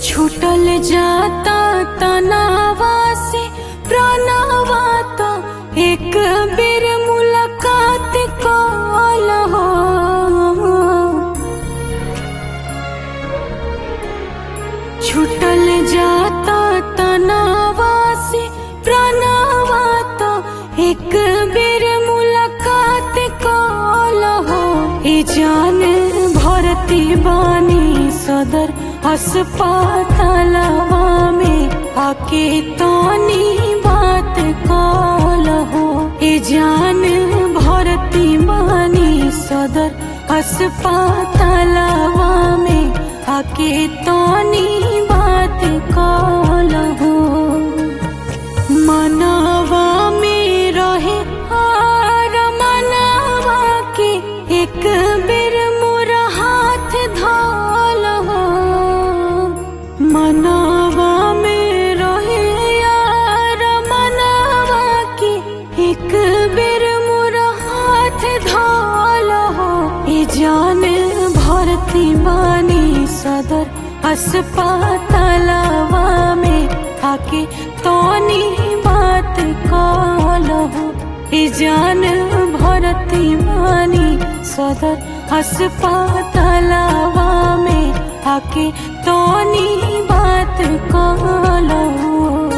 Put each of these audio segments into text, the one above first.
छूटल जाता तनावा से प्राणवा तो एक बेर मुलाकात कल हो। छूटल जाता तनावा से प्राणवा तो एक बेर मुलाकात कल हो। ए जान भरती बानी सदर अस्पतालवा में आके तनी बात कल हो। ए जान भरती बानी सदर अस्पतालवा में आके तनी बात कल हो। मनवा में रहे हार मनवा के एक बेर मोरा हाथ धल हो। मनवा में रहे यार मनवा के एक बेर मोरा हाथ धल हो। ए जान भरती बानी सदर अस्पतालवा में आके तनी बात कल हो। ए जान भरती बानी सदर अस्पतालवा में आके तनी बात कल हो।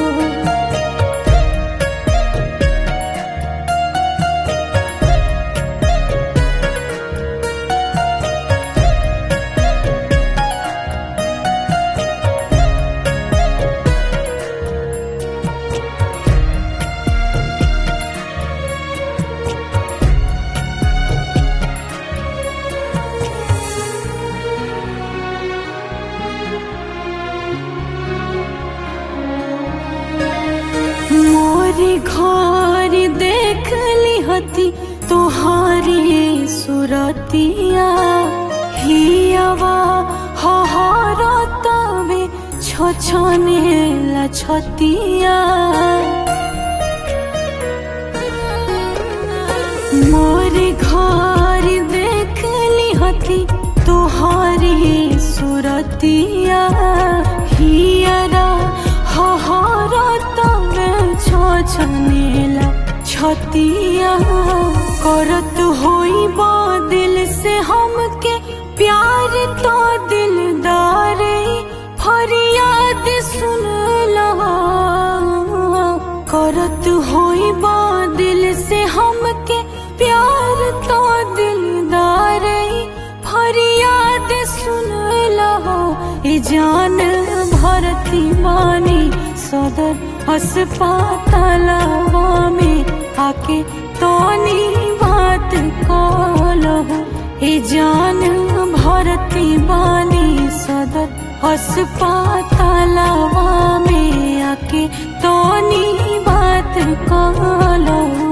मोरी घर देख ली हती तुहारी सुरतिया हियावा हहरतवे छछने लछतिया। मोरी घर देख ली हती तुहारी सुरतिया हियरा हहरतवे छछनेला छतिया। करत होई दिल से हमके प्यार तो दिलदार फरियाद सुन लहा। करत होई दिल से हमके प्यार तो दिलदार फरियाद सुन लहा। ए जान भरती बानी सदर अस्पतालवा में आके तनी बात कल हो। ए जान भरती बानी सदर अस्पतालवा में आके तनी बात कल हो।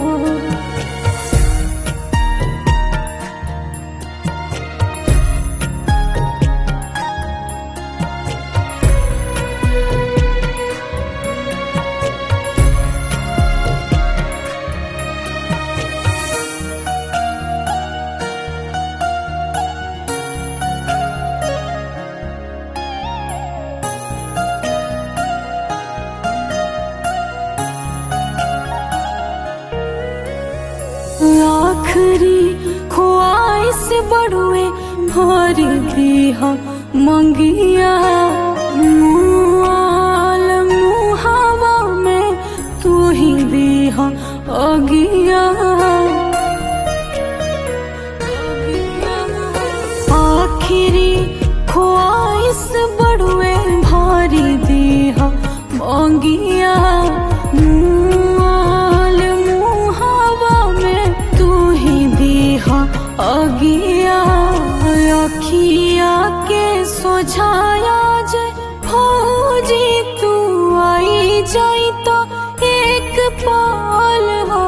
आखरी ख्वाहिश बड़ुए भर दिया मंगिया। मुआल मुहावा में तू ही दिया अगिया। आखिरी ख्वाहिश बड़ुए भर दिया मंगिया। अगिया अखिया के सोझाया जे फौजी तू आई जाई तो एक पल हो।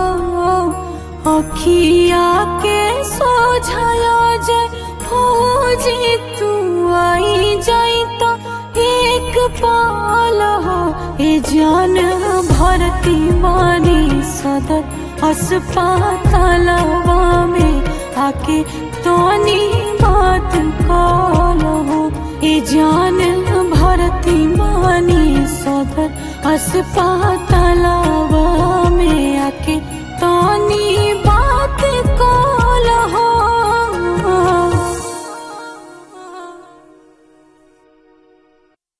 अखिया के सोझाया जे फौजी तू आई जाई तो एक पल हो। ए जान भरती बानी सदर अस्पतालवा में आके तनी बात कल हो। ए जान भरती मानी सदर अस्पतालवा में आके तानी बात कॉल हो।